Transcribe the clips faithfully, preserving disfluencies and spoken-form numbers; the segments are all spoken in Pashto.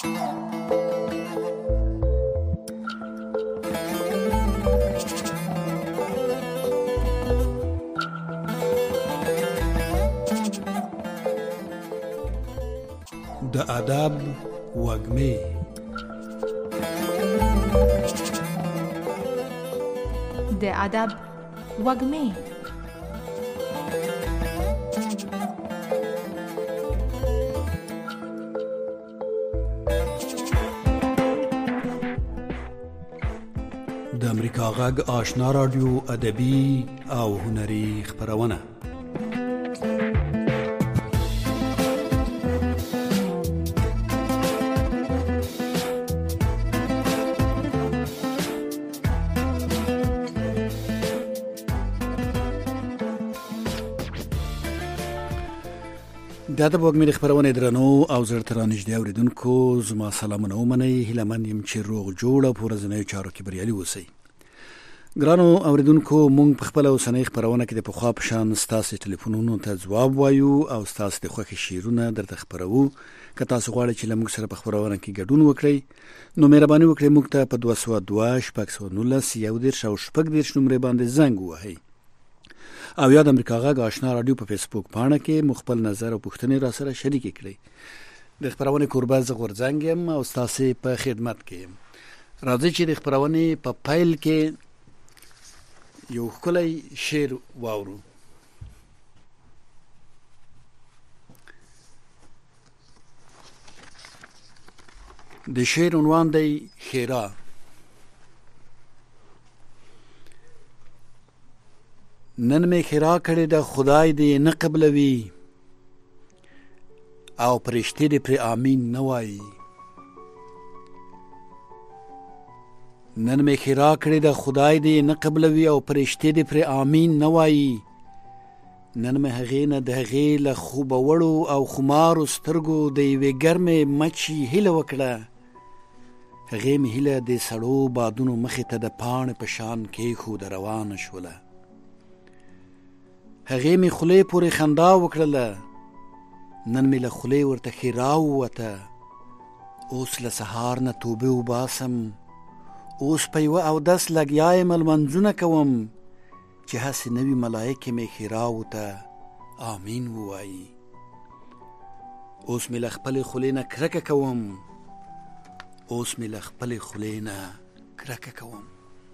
د ادب وږمې د ادب وږمې د امریکا غږ آشنا رادیو ادبي او هنري خپرونه. د ادب وږمې خپرونه درنو او زړه ته رانږدې اورېدونکو، زما سلامونه ومنئ. هیله من یم چې روغ جوړ او په ورځنیو چارو کې بریالي اوسئ. ګرانو اورېدونکو، موږ په خپله اوسنۍ خپرونه کې د پخوا په شان ستاسې ټلیفونونو ته ځواب وایو او ستاسې د خوښې شعرونه درته خپروو. که تاسو غواړئ چې له موږ سره په خپرونه کې ګډون وکړئ، نو مهرباني وکړئ موږ ته په دوه سوه دوه شپږ سوه نولس یو دېرش او شپږ دېرش نمرې باندې زنګ ووهئ، او یا د امریکا غږ آشنا رادیو په فیسبوک پاڼه کې مو خپل نظر او پوښتنې را سره شریکې کړئ. د خپرونې کوربه زه غورځنګ یم او ستاسې په خدمت کې یم. راځئ چې د خپرونې په پیل کې یو ښکلی شعر واورو. د شعر عنوان دی ښیرا. نن می خیرا کړی د خدای دې نه قبلوي او پرشتي دې پر آمین نه وایي. نن می خیرا کړی د خدای دې نه قبلوي او پرشتي دې پر آمین نه وایي. نن می هغې نه د هغې له خوبه وړو او خمارو سترګو د یوې ګرمې مچي هیله وکړه. هغې مې هیله د سړو بادونو مخې ته د پاڼې په شان کېښوده روانه شوله. هغې مې خولې پورې خندا وکړله، نن مې له خولې ورته ښیرا ووته. اوس له سهار نه توبې وباسم، اوس په یوه اودس لګیا یم لمنځونه کوم، چې هسې نوي ملایکې مې ښیراو ته آمین ووایي. اوس مې له خپلې خولې نه کرکه کوم، اوس مې له خپلې خولې نه کرکه کوم.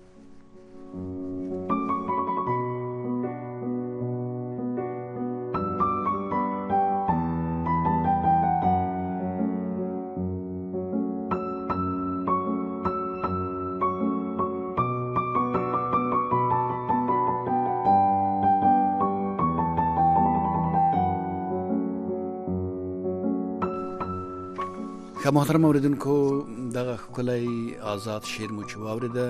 که محترم اوریدونکو، دغه ښکلی آزاد شعر مو چې واورېده،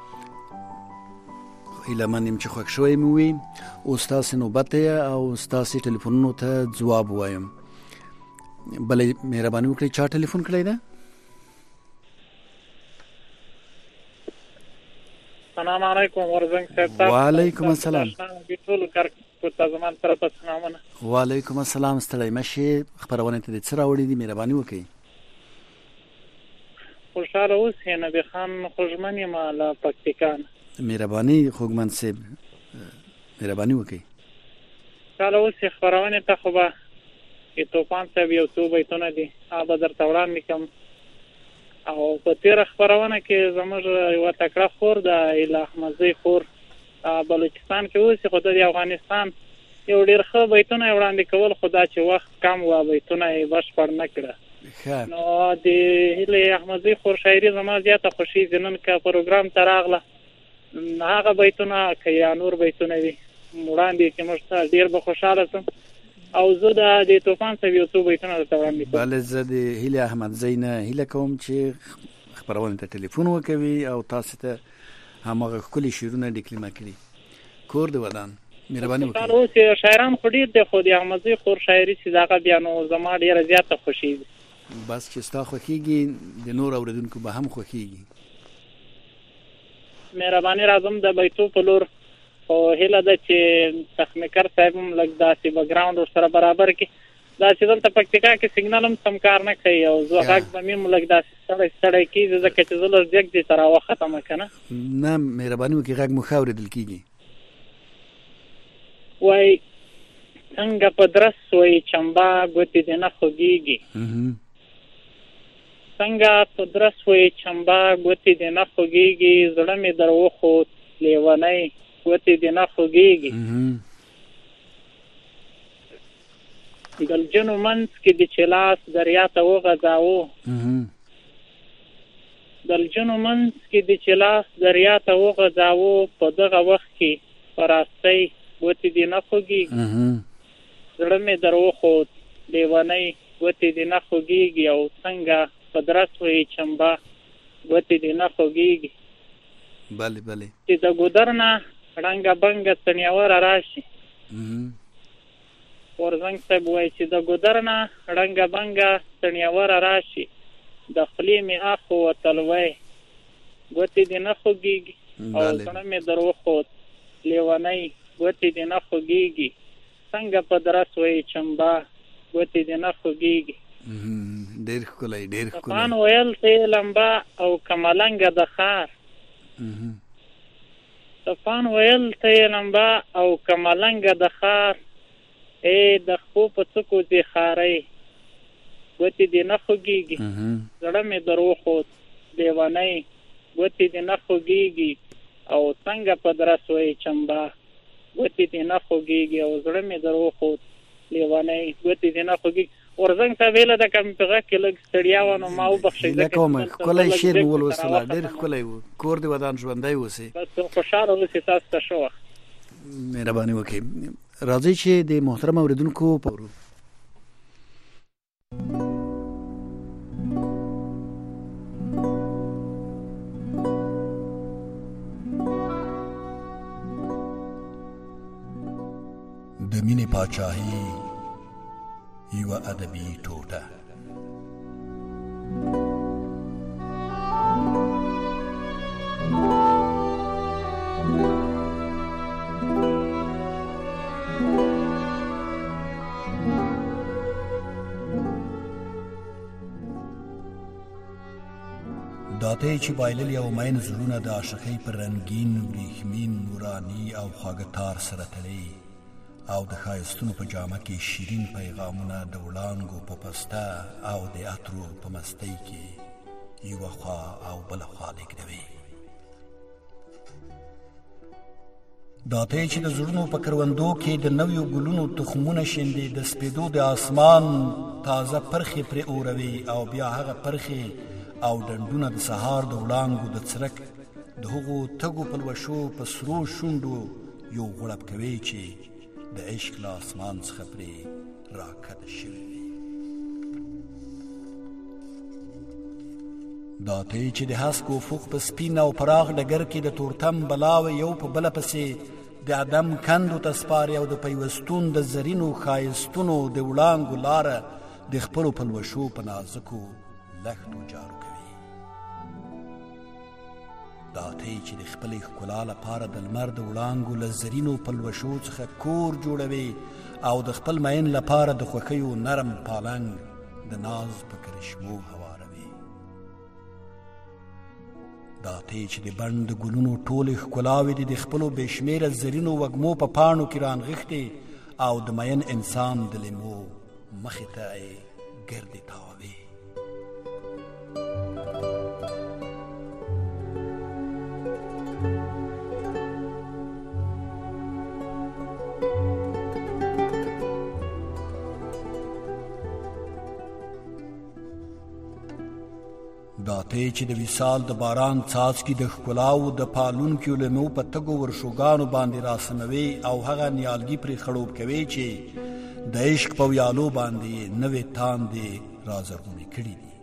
هیله من یم چې خوښ شوی مو وي. اوس ستاسې نوبت دی او ستاسې ټلیفونونو ته ځواب وایم. بلې مهرباني وکړئ، چا ټلیفون کړی ده؟ سلام علیکم ورزنګ صاحب. وعلیکم السلام. وعلیکم السلام. ستړی مشې، خپرونې ته دې څه راوړي دي؟ مهرباني وکړئ. خوشحاله اوسئ. نبی خان خوږمن یم له پکتیکا. مهرباني خوږمن صاحب، مهرباني وکړئ. خوشحاله اوسئ. خپرونې ته خو به طوفان صاحب یو څو بیتونه دي، هغه به درته وړاندې کړم. او په تېره خپرونه کې زموږ یوه تکړه خور د ایله احمدزۍ خور بلوچستان کې اوسي، خو د افغانستان یو ډېر ښه بیتونه یې وړاندې کول، خو دا چې وخت کم و بیتونه یې بشپړ نه کړه. نو د ایله احمدزۍ خور شاعري زما زیاته خوښېږي. نن که پروګرام ته راغله، هغه بیتونه که یا نور بیتونه وي وړاندې کړي، موږ ته ډېر به خوشحاله شم. او زه د طوفان صاحب یو څو بیتونه درته وړاندې کوم. بله، زه د هیلې احمدزۍ نه هیله کوم چې خپرونې ته ټلیفون وکوي او تاسو ته هماغه ښکلي شعرونه ډیکلیمه کړي. کور د ودان، مهرباني وکړئ. اوس شاعران خو ډېر دی، خو د احمدزۍ خور شاعري چې دغه بیا نو زما ډېره زیاته خوښېږي. بس چې ستا خوښېږي، د نور اورېدونکو به هم خوښېږي. مهرباني راځم د بیتو په لور. خو هیله ده چې تخنیکر صاحب هم لږ داسې بکګراونډ ورسره برابر کړي. دا چې دلته پکتیکا کې سیګنال هم سم کار نه کوي او زه غږ به مې لږ داسې ستړی ستړی کېږي ځکه چې زه لږ جګ دې ته راوختم که نه نه مهرباني وکړئ غږ مو ښه اورېدل کېږي. وایي څنګه په درس وایي چمبه ګوتې دې نه خوږېږي، څنګه په درس وایي چمبه ګوتې دې نه خوږېږي، زړه مې در وخوت لیونی ګوتې دې نه خوږېږي. دلجنو منځ کې د چې لاس دریا ته وغځاوه، دلجنو منځ کې د چې لاس دریا ته وغځاوه، په دغه وخت کې په راستۍ ګوتې دې نه خوږېږي، زړه مې در وخوت لیونی ګوتې دې نه خوږېږي، او څنګه په درس وایي چمبه ګوتې دې نه خوږېږي. بله بله چې د ګودر نه ړنګه بنګه څنیوره راشي، ورزنګ صاحب وایي چې د ګودر نه ړنګه بنګه څنیوره راشي، د خولې مې اخو وتلوی ګوتې دې نه خوږېږي، او زړه مې در وخوت لیونی ګوتې دې نه خوږېږي، څنګه په درس وایي چمبه ګوتې دې نه خوږېږي. ډېر ښکلی ډېر ښکلی. طوفان ویل ته یې لمبه او کملنګه د ښار، طوفان ویل ته یې لمبه او کملنګه د ښار، ای د خپو په څکو دې خارۍ ګوتې دې نه خوږېږي، زړه مې در وخوت لیونی ګوتې دې نه خوږېږي، او څنګه په درس وایي چمبه ګوتې دې نه خوږېږي، او زړه مې در وخوت لیونی ګوتې دې نه خوږېږي. ورزنګ صاحب ویله ده که مې په غږ کې لږ ستړیا وه نو ما وبخښئ. هیله کوم ښکلی شعر مو ولوستله، ډېر ښکلی و. کور دې ودان ژوندی اوسئ. بس خوشحاله اوسئ، تاسو ته ښه وخت. مهرباني وکړئ. راځئ چې د محترم اورېدونکو پورو د مینې پاچاهي یوه ادبي ټوټه. داته چې بایللي او مین زړونه د عاشقۍ پر رنګین وریښمین نوراني او خواږه تار سره تړي، او د ښایستونو په جامه کې شیرین پیغامونه د وړانګو په پسته او د عطرو په مستۍ کې یوه خوا او بله خوا لېږدوي. داته چې د زړونو په کروندو کې د نویو ګلونو تخمونه شیندي، د سپېدو د آسمان تازه پرخې پرې اوروي، او بیا هغه پرخې او ډنډونه د سهار د وړانګو د څرک د هغو تږو پلوشو په سرو شونډو یو غړپ کوي چې د عشق له اسمان څخه پرې راکښته شوي وي. دا ته چې د هسک افق په سپین او پراخ ډګر کې د تورتم بلاوې یو په بله پسې د عدم کندو ته سپاري، او د پیوستون د زرینو ښایستونو د وړانګو لاره د خپلو پلوشو په نازکو لښتو جارو کوي. دا ته چې د خپلې ښکلا لپاره د لمر د وړانګو له زرینو پلوشو څخه کور جوړوي، او د خپل مین لپاره د خوښیو نرم پالنګ د ناز په کرشمو هواروي. دا ته چې د بڼ د ګلونو ټولې ښکلاوې دي د خپلو بې شمېره زرینو وږمو په پاڼو کې رانغښتې، او د مین انسان د لیمو مخې ته یې ګردې تاووي. دا ته چې د وصال د باران څاڅکي د ښکلاو د پالونکو لیمو په تږو ورشوګانو باندې راسموي، او هغه نیالګي پرې خړوب کوي چې د عشق په ویالو باندې نوې تاندې رازرغونې کړي دي.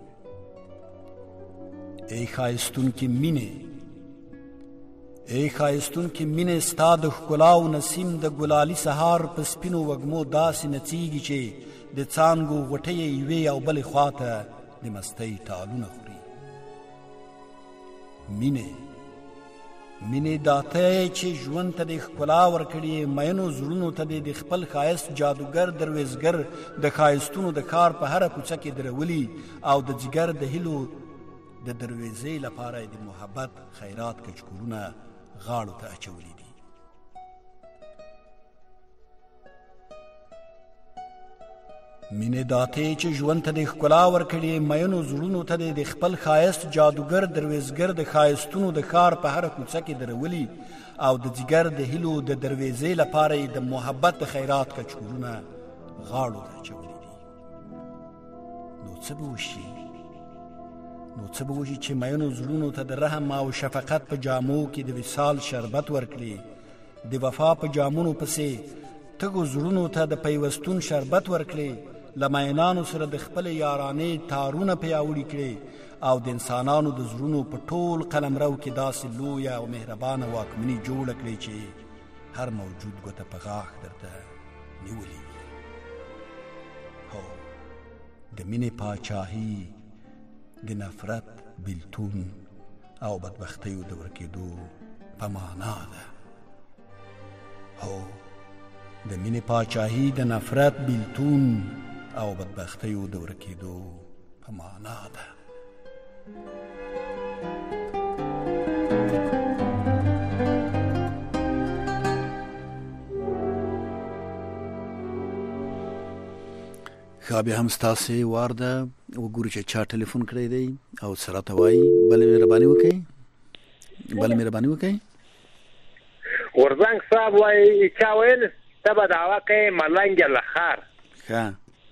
ای ښایستونکې مینې، ای ښایستونکې مینې، ستا د ښکلاو نسیم د ګلالي سهار په سپینو وږمو داسې نڅیږي چې د څانګو غوټۍ یې یوې او بلې خواته د مستۍ ټالونه خوري. مینې، مینې داته چې ژوند ته د ښکلا ورکړي مینو زړونو ته د خپل ښایست جادوګر درویزګر د ښایستونو د کار په هره کوڅه کې درولي او د جګر د هیلو د درویزې لپاره د محبت خیرات کچکولونه غاړو ته اچولي دي. مینې داتې چې ژوند ته د ښکلا ورکړي مینو زړونو ته د خپل ښایست جادوګر درویزګر د ښایستونو د کار په هره کوڅه کې درولي او د جګر د هیلو د درویزې لپاره د محبت د خیرات کچکولونه غاړو ته اچولي دي. نو څه به وشي نو څه به وشي چې مینو زړونو ته د رحم او شفقت په جامو کې د وصال شربت ورکړي، د وفا په جامونو پسې تګو زړونو ته د پیوستون شربت ورکړي، له مینانو سره د خپل یارانې تارونه پیاوړي کړي او د انسانانو د زړونو په ټول قلمرو کې داسې لویه او مهربانه واکمني جوړه کړي چې هر موجود ګوته په غاښ درته نیولي وي. هو د مینې پاچاهي د نفرت بیلتون او بدبختیو د ورکېدو په معنا ده. هو د مینې پاچاهي د نفرت بیلتون او بدبختیو د ورکېدو په معنا ده. ښه بیا هم ستاسې وار ده وګورو چې چا ټلیفون کړی دی او سره ته وایي بله مهرباني وکئ بله مهرباني وکئ. ورزنګ صاحب وایي چا ویل ته به دعوه کوې ملنګ لخر. ښه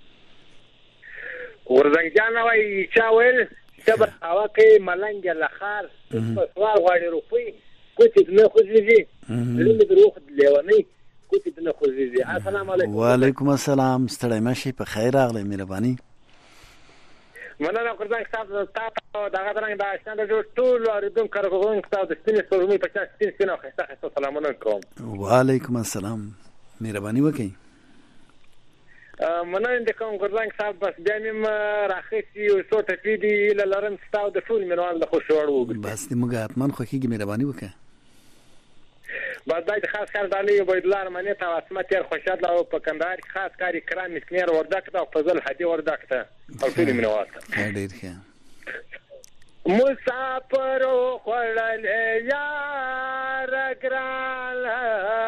ورزنګ جان وایي چا ویل ته به دعوه کوې ملنګ لخر. په سوال غواړي روپۍ کوچې د نه خوځېږي زړه مې د روح لیونۍ کوچې د نه خوځېږي. السلام علیکم. وعلیکم السلام. ستړی مه شئ، په خیر راغلی. مهرباني. مننه ورزنګ صاحب تا ته دغه درنګ د اشنا د ټولو اورېدونکو کارکوونکو ته د سپینې سپوږمۍ په شان سپین سپین او ښایسته ښایسته سلامونه کوم. وعلیکم السلام. مهرباني وکئ. مننه د کوم ورزنګ صاحب بس بیا مې راخیستي یو څو ټپې دي هیله لرم چې تا د ټولو مینوال د خوښ وړ وګوري. بس د موږ حتما خوښېږي. مهرباني وکړه. بس دا د خاص کار ډالۍ عبیدالله رحماني ته او عصمت یار خوشحال او په کندهار کې خاص کار اکرام مسکینر وردک ته او فضل هدي وردک ته او ټولو مینوال ته. ډېر ښه. مسافرو خوړلې یار ګرانه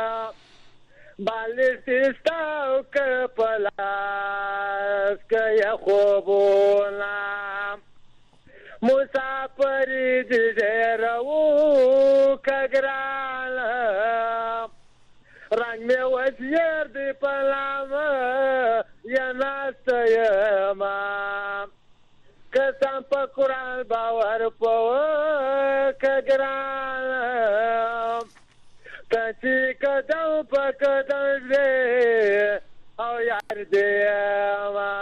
بالستاو کپلاس کیا خوبونا مسافر دیرو کګراله رنگ می وسیر دی پلام یا ناست یما کسان په قرآن باور پو کګراله کچی قدم پا قدم دے او یار دے ما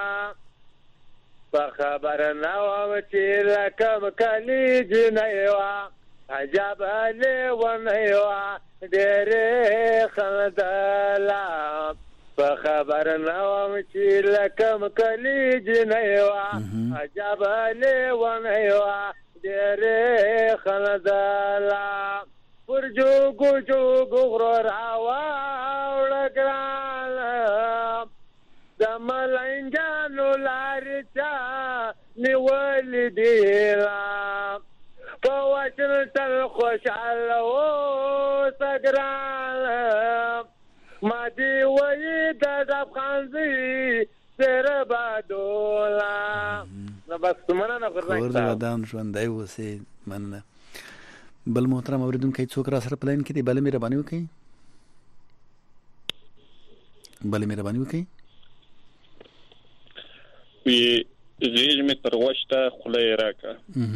پا خبر نوام چی رکم کلی جنیوا عجب لیو نیوا دیره خندلا پا خبر نوام چی رکم کلی جنیوا عجب لیو نیوا دیره خندلا پر جوگو جوگو غرور آواؤ لگرانم دمالنجانو لارچا نیولی دیرام پوچن تل خوشحالو سگرانم ما دیوی دادب خانزی سر بادولام نبس مننه خور د ودان ژوندی اوسئ. مننه. بل محترم اوریدونکی څوک را سره په لاین کې دی؟ بله مهرباني وکړئ. بله مهرباني وکړئ. غیږ مې تر غوښته خوله یې راکړه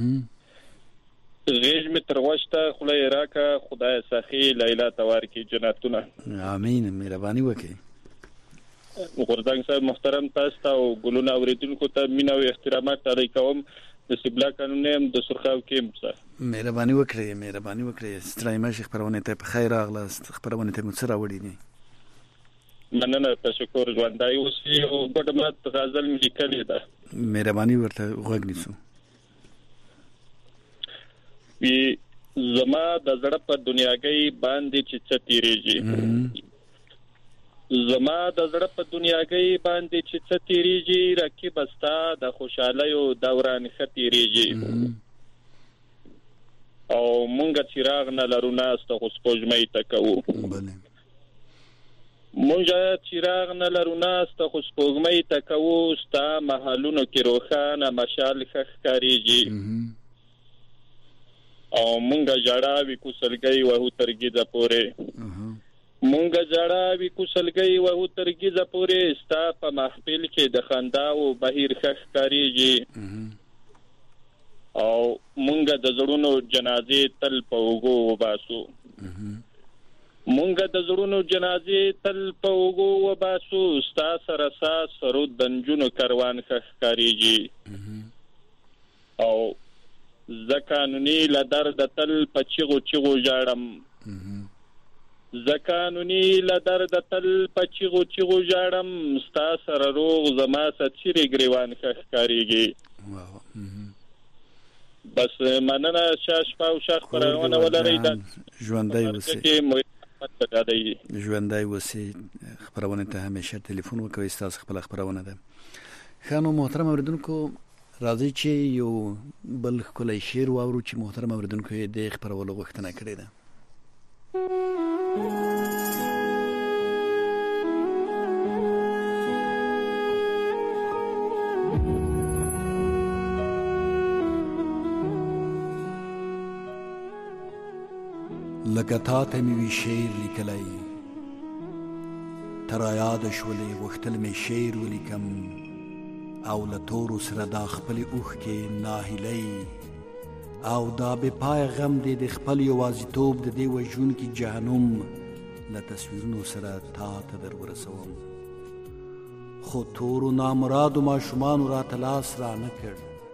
غیږ مې تر غوښته خوله یې راکړه خدای سخي لیلا ته ورکړي جنتونه. امین. مهرباني وکړئ. غورځنګ صاحب محترم تاسو ته او ګلونه اوریدونکو ته مینه او احترامات ډالۍ کوم. د سبلا قانون هم د سرخاو کې مصر. مهرباني وکړئ. مهرباني وکړئ. ستړی مه شئ. خپرونې ته په خیر راغلاست. خپرونې ته مو څه راوړي دي؟ مننه. تشکر. ژوندی اوسئ. او ګډه مات غزل مې لیکلې ده. مهرباني ورته غوږ نیسو. وی زما د زړه په دنیاګۍ باندې چې څه تیریږي زما د زړه په دنیاګۍ باندې چې څه تیریږي رقیب استا د خوشحالیو دوران ختیریږي او مونږ چراغ نه لرو ناست خو سپوږمۍ ته کوو مونږ چراغ نه لرو ناست خو سپوږمۍ ته کوو ستا محلونو کې روښانه مشال ښکارېږي او مونږ جړاوي کوسلګي وهو ترګیزه پورې مونږ جړاوي کوسلګي وهو ترګیزه پورې ستا په محفل کې د خندا او بهیر ښکارېږي او مونږ د زړونو جنازې تل په وګو وباسو مونږ د زړونو جنازې تل په وګو وباسو ستا سره ساس سرود د نجونو کاروان ښکارېږي او زکانونی ل درد تل پچغو چغو جاړم زکانونی ل درد تل پچغو چغو جاړم ستا سره روغ زما سچری گریوان ښکارېږي بس مننه شاش پاو شخ پرونه ولري د ژوندۍ وسی ژوندۍ وسی خبرونه ته همیشه ټلیفون وکوي تاسو خپل خبرونه ده خانو محترم اوریدونکو راځي چې یو بل کولای شعر واورو چې محترم اوریدونکو یې د خبرولو غوښتنه کړې ده لکه تا ته مې وي شعر لیکلی ته رایاد شولې غوښتل مې شعر ولیکم او له تورو سره دا خپلې اوښکې ناهیلۍ او دا بې پایه غم دی د خپل یوازیتوب د دې وژونکي جهنم له تصویرونو سره تا ته در ورسوم خو تورو نامرادو ماشومانو راته لاس را نه کړ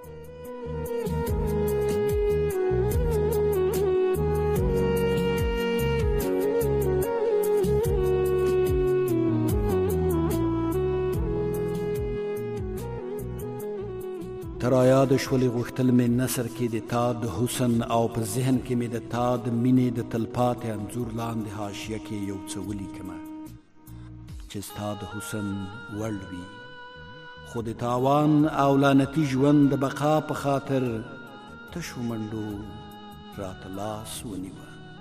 ترا یاد شولې غوښتل مې نثر کې د تا د حسن او په ذهن کې مې د تا د مینې د تلپاتې انځور لاندې حاشیه کې یو څه ولیکمه چې ستا د حسن وړ وي خو د تاوان او لعنتي ژوند د بقا په خاطر تشو منډو راته لاس ونیوه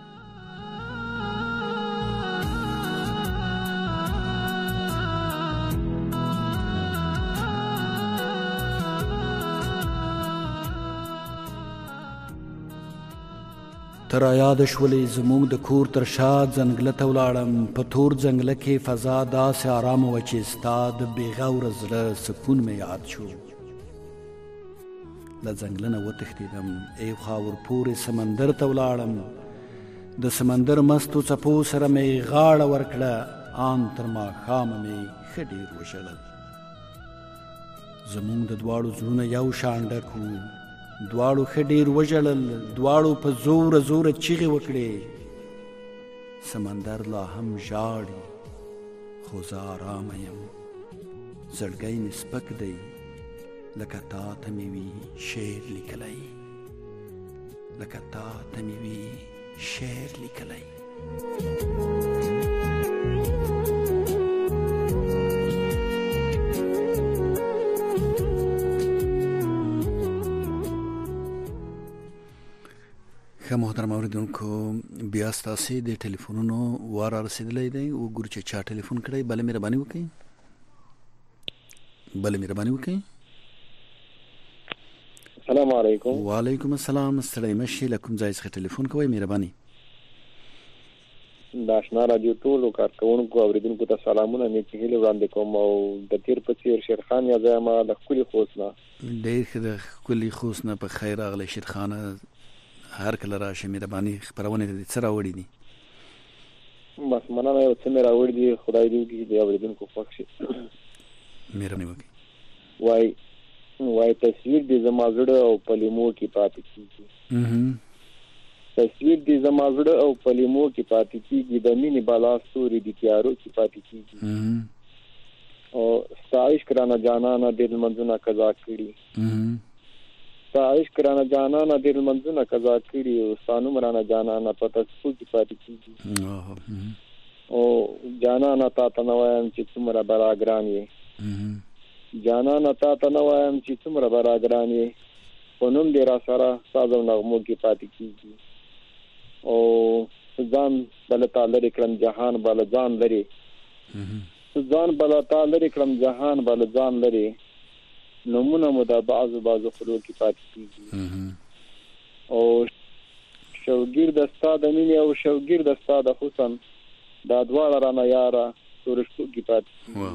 ترا یاد شولې زموږ د کور تر شا ځنګله ته ولاړم په تور ځنګله کې فضا داسې ارامه وه چې ستا د بېغوره زړه سکون مې یاد شو له ځنګله نه وتښتېدم ای خوا ورپورې سمندر ته ولاړم د سمندر مستو څپو سره مې غاړه ورکړه آن تر ماښامه مې ښه ډېر وژړل زموږ د دواړو زړونه یو شان ډک وو دواړو ښه ډېر وژړل دواړو په زوره زوره چیغې وکړې سمندر لا هم ژاړي خو زه ارامه یم زړګی مې سپک دی لکه تا ته مې وي شعر لیکلی لکه تا ته مې وي شعر لیکلی ښه محترم اوریدونکو بیا ستاسې د ټلیفونونو وار رسېدلی دی وګورو چې چا ټلیفون کړی بله مهرباني وکړئ بله مهرباني وکړئ السلام علیکم وعلیکم السلام ستړی مه شئ له کوم ځای څخه ټلیفون کوئ مهرباني د اشنا راډیو ټولو کارکوونکو اوریدونکو ته سلامونه نیکې هیلې وړاندې کوم او د تیر په څېر شیرخان یاځی یم د ښکلي خوست نه ډېر ښه د ښکلي خوست نه په خیر راغلی شیرخانه هر کله راشي مهرباني خپرونې ته څه راوړي دي بس مننه یو څه مې راوړي دي خدای دې وکړي د اورېدونکو خوښ شي مهرباني وکړئ وای وای تصویر دې زما زړه او په لیمو کې پاتې کېږي تصویر دې زما زړه او په لیمو کې پاتې کېږي د مینې بالا ستوري دې تیارو کې پاتې کېږي او ستا عشق رانه جانانه ډېر لمنځونه قضا کړي سایش کرانه جانانه دیر منځونه قضا کړي او سانو مرانه جانانه پته سپوږی پاتې کیږي او جانانه تا ته نو وایم چې څومره براګران یې جانانه تا ته نو وایم چې څومره براګران یې په نوم دې را سره سازو نغمو کې پاتې کیږي او ځان بل تعالی کرم جهان بل ځان لري ځان بل تعالی کرم جهان بل ځان لري نمونه مو د بعضو بعضو خلو کې پاتې کیږي او شوګیر د استاد مینه او شوګیر د استاد حسن دا دواړه رانه یاره تورشتو کې پاتې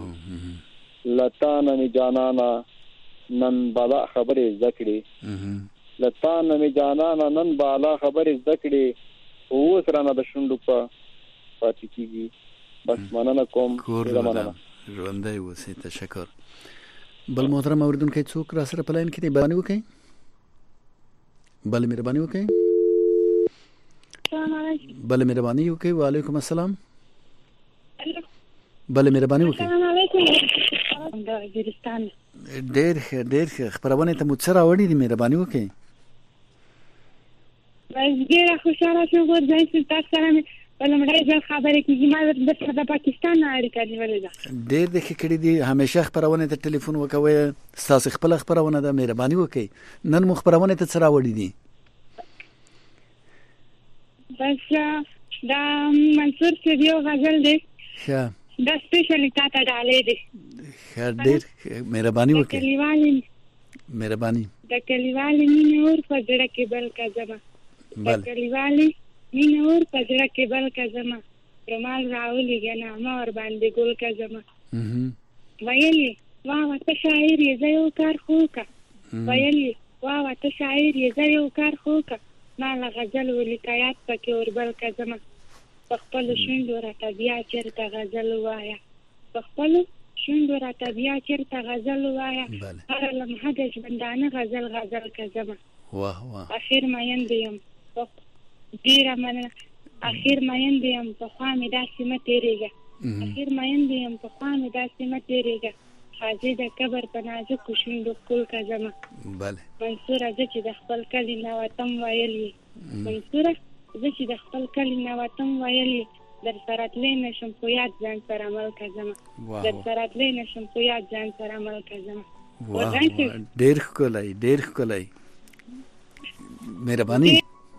لتان می جانانا نن بالا خبرې ذکرې لتان می جانانا نن بالا خبرې ذکرې او سره د شوندو په پاتې کیږي بس مننه کوم مننه ژوندۍ اوسئ تشکر بل محترم اوریدونکو څوک را سره پلاین کې دی باندې وکي بل مهرباني وکي السلام علیکم بل مهرباني وکي وعلیکم السلام بل مهرباني وکي السلام علیکم د ګرستان ډېر ډېر خبرونه ته متصره وړي دي مهرباني وکي بس ډېر خوشاله شوم ورځې چې تاسو سره ولمړای ځل خبرې کیږي ما د پاکستان اړیکه نیولې ده ډېر د کړي دي همیشه خبرونه ته ټلیفون وکوي تاسو خپل خبرونه ده مهرباني وکي نن مخ خبرونه ته سره وړي دي بس دا منصور سیدیو غزل دی ښه دا سپیشلی تا ته ډالې دی ښه ډېر مهرباني وکي کلیوالي مهرباني د کلیوالي مینه اور په ځړه کې بل کا زما د کلیوالي مینه اور په ځړه کې بل کا زما رومال راولي غنا ما ور باندې ګل کا زما ویلي واه ته شاعر یې زيو کار خو کا ویلي واه ته شاعر یې زيو کار خو کا ما لا غزل ولیکایات پکې اور بل کا زما خپل شوندو را طبيعه چرته غزل وایا خپل شوندو را طبيعه چرته غزل وایا هر لمحه د ژوندانه غزل غزل کا زما واه واه اخر ما يندم ډیره مننه اخر ما يندم په خوا مې داسې مه تېرېږه اخر ما يندم په خوا مې داسې مه تېرېږه حاجی د قبر په نازکو شونډو ښکل کا زما بله منصوره زه چې د خپل کلي نه وطن ویل یې منصوره زه چې د خپل کلي نه وطن ویل یې در سره تللی نه شم خو یاد ځان سره عمل کا زما در سره تللی نه شم خو یاد ځان سره عمل کا زما ډېر ښکلی ډېر ښکلی مهرباني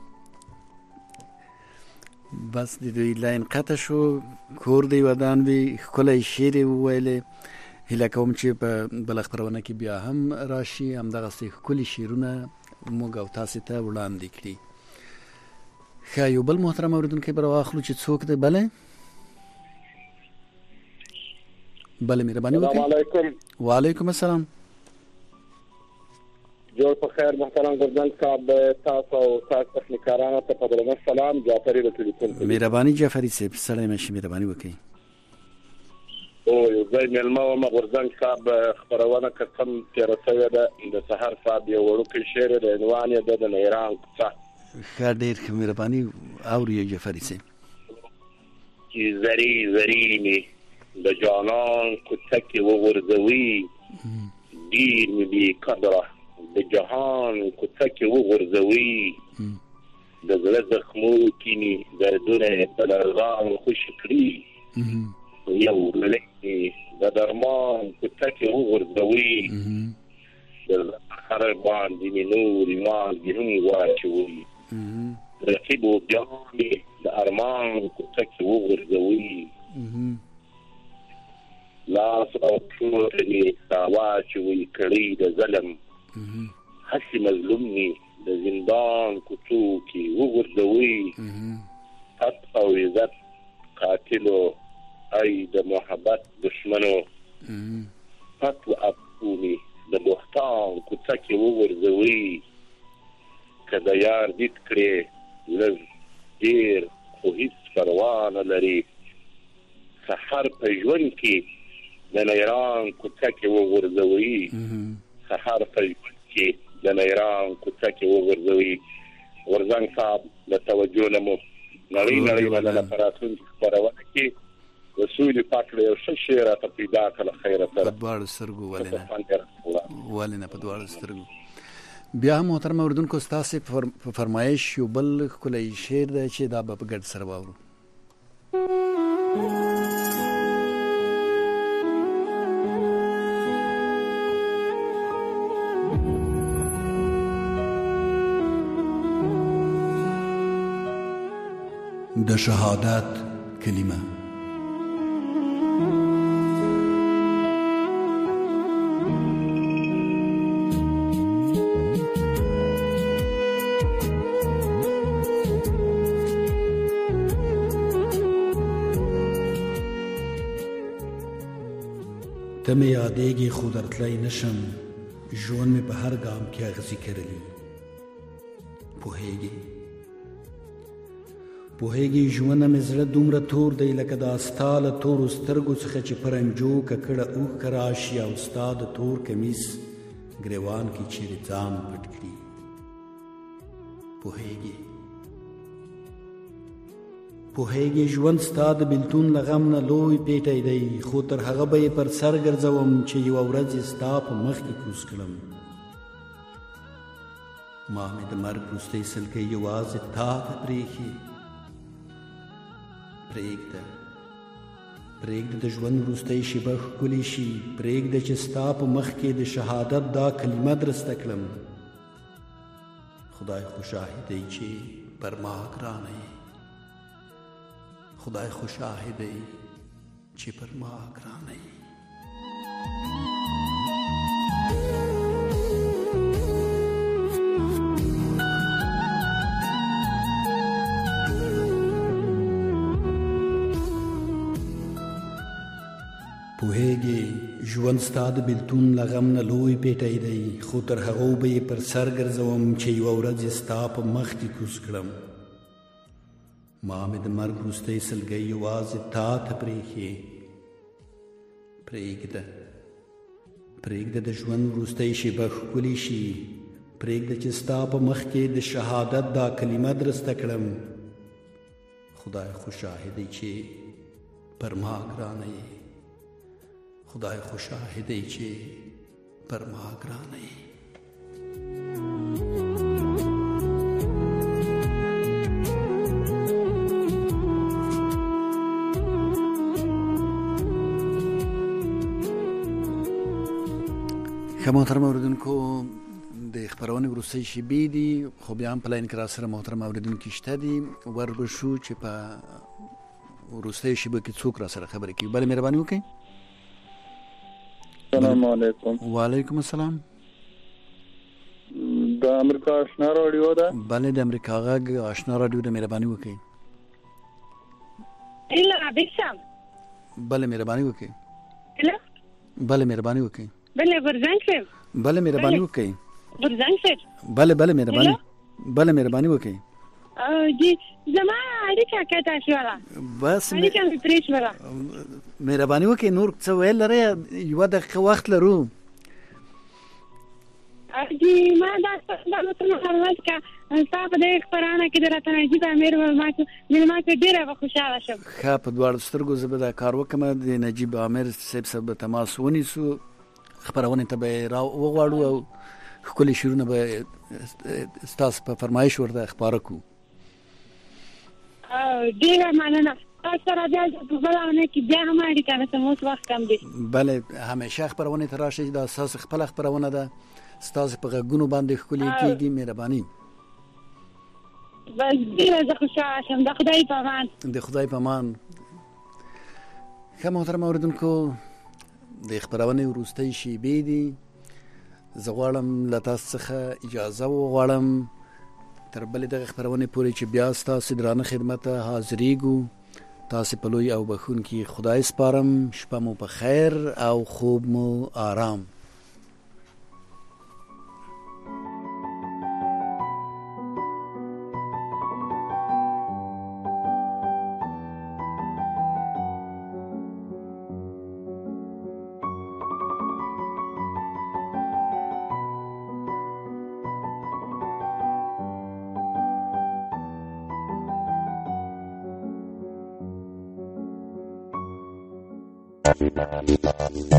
بس د دوی لاین قطع شو کور دی ودان وی ښکلی شعر یې وویلې هیله کوم چې په بله خپرونه کې بیا هم راشي همدغسې ښکلي شعرونه موږ او تاسې ته وړاندې کړي ښه یو بل محترم اورېدونکی به راواخلو چې څوک دی بله بله مهرباني وکړئ السلام علیکم وعلیکم السلام جوړ په خیر محترم ګردن صاحب تاسو او تاسو تخنیکارانو ته په درنه سلام جعفری د ټلیفون مهرباني جعفری صاحب سلام مشه مهرباني وکړئ او یو ځای مېلمه وم غورځنګ صاحب خپرونه کتم تېره شوې ده د سهار صاحب یو وړوکی شعر د عنوان یې ده د نیران کوڅه ښه ډېر ښه مهرباني اورو جعفري صاحب چې زري زري مې د جانان کوڅه کې وغورځوي ډېر مې بې قدره د جهان کوڅه کې وغورځوي د زړه زخمو کې مې دردونه په لرغان خوشي کړي یو ملک د درمان کوڅه کې وغورځوي د هر باندې مې نور ایمان ګرون واچوي رقیب و بیا مې د ارمان کوڅه کې وغورځوي لاس او پښو ته مې سا واچوي کړۍ د ظلم هسې مظلوم مې د زندان کوڅو کې وغورځوي حق او عزت قاتلو ای د محبت دشمنو پت و افغونی د بختان کوڅه کې وغورځوي که د یار دید کړې لږ ډېر خو هېڅ پروا نه لري سحر په ژوند کې د نیران کوڅه کې وغورځوي سحر په ژوند کې د نیران کوڅه کې وغورځوي غورځنګ صاحب د توجه نه مو نړۍ نړۍ مننه په راتلونکي خپرونه کې رسول پاک له یو څه شی راته پیدا کړه خیره سره په دواړو سترګو ولې نه ولې نه په دواړو سترګو بیا محترم اوریدونکو ستاسو په فرمایش یو بل ښکلی شعر دی چې دا به په ګډ سره واورو. د شهادت کلمه. ته مې یادېږي خو درتلی نشم، ژوند مې په هر ګام کې اغزي کرلي. پوهېږي پوهېږي ژوند مې زړه دومره تور دی لکه دا ستا له تورو سترګو څخه چې پرنجو ککړه اوښکه راشي او ستا د تور کمیس ګریوان کې چیرې ځان پټ کړي. پوهېږي پوهېږي ژوند ستا د بېلتون له غم نه لوی پیټی دی، خو تر هغه به یې پر سر ګرځوم چې یوه ورځ یې ستا په مخ کې کوز کړم. ما مې د مرګ وروستی سلګۍ یوازې تا ته پرېښي. پرېږده پرېږده د ژوند وروستی شېبه ښکلې شي، پرېږده چې ستا په مخ کې د شهادت دا کلمه درسته کړم. خدای خو شاهد دی چې پر ما ګرانه یې، خدای خو شاهد دی چې پر ما ګرانه یې. پوهېږي ژوند ستا د بېلتون له غم نه لوی پیټی دی، خو تر هغو به یې پر سر ګرځوم چې یوه ورځ یې ستا په مخ کې کوز کړم. ما مې د مرګ وروستی سلګۍ یوازې تا ته پرېښې. پرېږده پرېږده د ژوند وروستی شېبه ښکلې شي، پرېږده چې ستا په مخ کې د شهادت دا کلمه درسته کړم. خدای خو شاهد دی چې پر ما ګرانه یې، خدای خو شاهد دی چې پر ما ګرانه یې. ښه محترم اوریدونکو د خپرونې وروستۍ شېبې دي، خو بیا هم په لاین کې را سره محترم اوریدونکي شته دي. ور به شو چې په وروستیو شېبو کې څوک را سره خبرې کوي. بله مهرباني وکړئ. السلام علیکم. وعلیکم السلام. د امریکا آشنا راډیو ده؟ بله د امریکا غږ آشنا راډیو ده، مهرباني وکړئ. هیله عبیدسام. بله مهرباني وکړئ. هیله بله مهرباني وکړئ. بله برزنګ صاحب. بله مهرباني وکړئ. برزنګ صاحب. بله بله مهرباني بله مهرباني وکړئ. او جی زما اړیکه کته شوله، بس اړیکه مې پرې شوله. مهرباني وکړئ، نور څه ویل لرئ؟ یوه دقیقه وخت لرو. جی ما دا ستاسو ته معلومات کا تاسو په دې خبرانه کې درته نجیب امیر معلومات معلومات ډیره به خوشاله شم. ښه په دواړو سترګو زه به دا کار وکړم. د نجیب امیر صاحب سره به تماس ونیسو، خبرونې ته به یې را وغواړو او ښکلي شعرونه به ستاسو په فرمایش ورته خپاره کړو. ډیره مننه. تاسو سره بیا په بلانه کې بیا هم اړیکه نشم، اوس وخت کم دی. بله همیشه خپرونې ته راشئ، دا ستاسو خپله خپرونه ده، ستاسو په غږونو باندې ښکلي کېږي. مهرباني. بس ډیره زه خوشحاله شم. د خدای په امان. د خدای په امان. ښه محترم اورېدونکو د خپرونې وروستۍ شېبې دي، زه غواړم له تاسو څخه اجازه وغواړم تر بلې دغه خپرونې پورې چې بیا ستاسو درانه خدمت ته حاضرېږو. تاسو په لوی او بخښونکي خدای سپارم. شپه مو په خیر او خوب مو آرام.